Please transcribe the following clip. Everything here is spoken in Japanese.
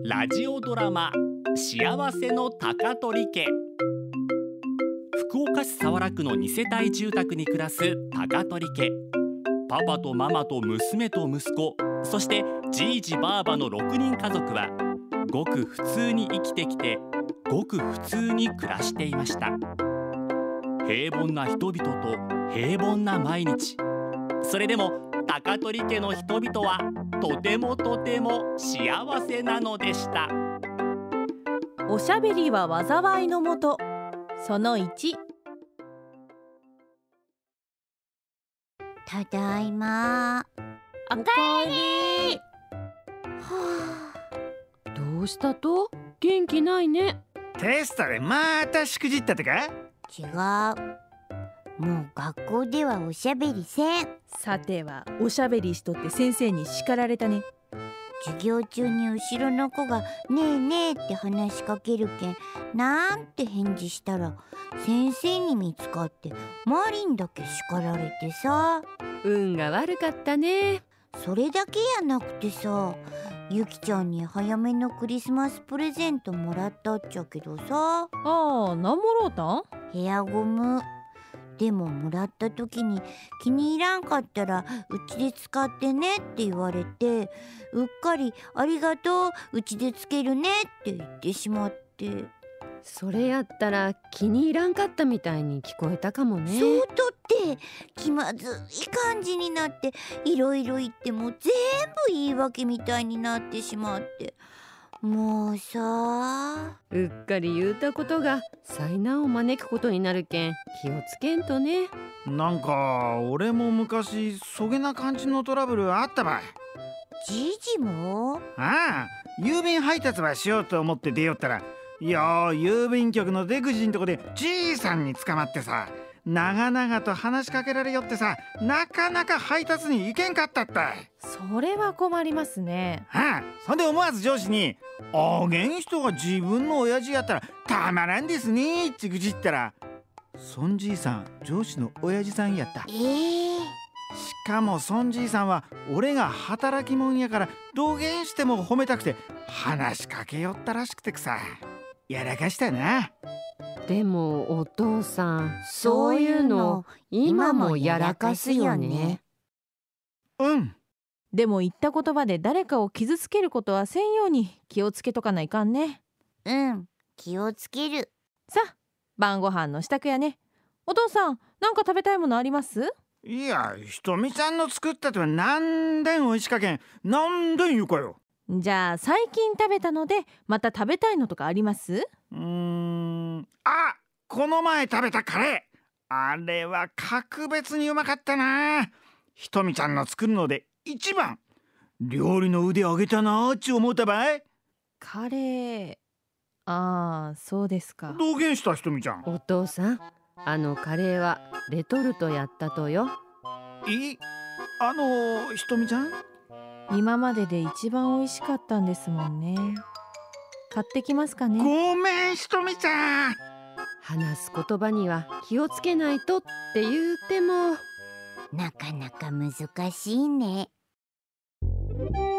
ラジオドラマ幸せの高取家。福岡市早良区の2世帯住宅に暮らす高取家。パパとママと娘と息子、そしてじいじばあばの6人家族はごく普通に生きてきて、ごく普通に暮らしていました。平凡な人々と平凡な毎日。それでも高取家の人々はとてもとても幸せなのでした。 おしゃべりは災いのもと。その1。 ただいま。 おかえり。 どうしたと？元気ないね。 テストでまたしくじったってか？ 違う。もう学校ではおしゃべりせん。 さてはおしゃべりしとって先生に叱られたね。 授業中に後ろの子がねえねえって話しかけるけん、なんて返事したら先生に見つかってマリンだけ叱られてさ。 運が悪かったね。 それだけやなくてさ、ゆきちゃんに早めのクリスマスプレゼントもらったっちゃけどさ。 なんもろうたん？ ヘアゴム。でももらった時に気に入らんかったらうちで使ってねって言われて、うっかりありがとう、うちでつけるねって言ってしまって。 それやったら気に入らんかったみたいに聞こえたかもね。 そうとって気まずい感じになって、いろいろ言っても全部言い訳みたいになってしまって、もうさ。 うっかり言うたことが災難を招くことになるけん気をつけんとね。 なんか俺も昔そげな感じのトラブルあったばい。 じいじも？ ああ、郵便配達ばしようと思って出よったら、郵便局の出口んとこでじいさんに捕まってさ、長々と話しかけられよってさ、なかなか配達に行けんかったったい。 それは困りますね。 そんで思わず上司に「あげん人が自分の親父やったらたまらんですね」って愚痴ったら、孫じいさん上司の親父さんやった。しかも孫じいさんは俺が働き者やからどげんしても褒めたくて話しかけよったらしくてくさ、やらかしたな。 でもお父さん、そういうの今もやらかすよね。 でも言った言葉で誰かを傷つけることはせんように気をつけとかないかんね。 気をつける。 さあ、晩ご飯の支度やね。お父さん、なんか食べたいものあります？ いや、ひとみちゃんの作ったとはなんでんおいしかけん、なんでん言うかよ。 じゃあ最近食べたのでまた食べたいのとかあります？ この前食べたカレー、あれは格別にうまかったな。ひとみちゃんの作るので一番。料理の腕上げたなーって思ったばい。 カレー、そうですか。 どげんしたひとみちゃん。 お父さん、あのカレーはレトルトやったとよ。 ひとみちゃん、 今までで一番美味しかったんですもんね。買ってきますかね。 ごめんひとみちゃん。 話す言葉には気をつけないとって言うてもなかなか難しいね。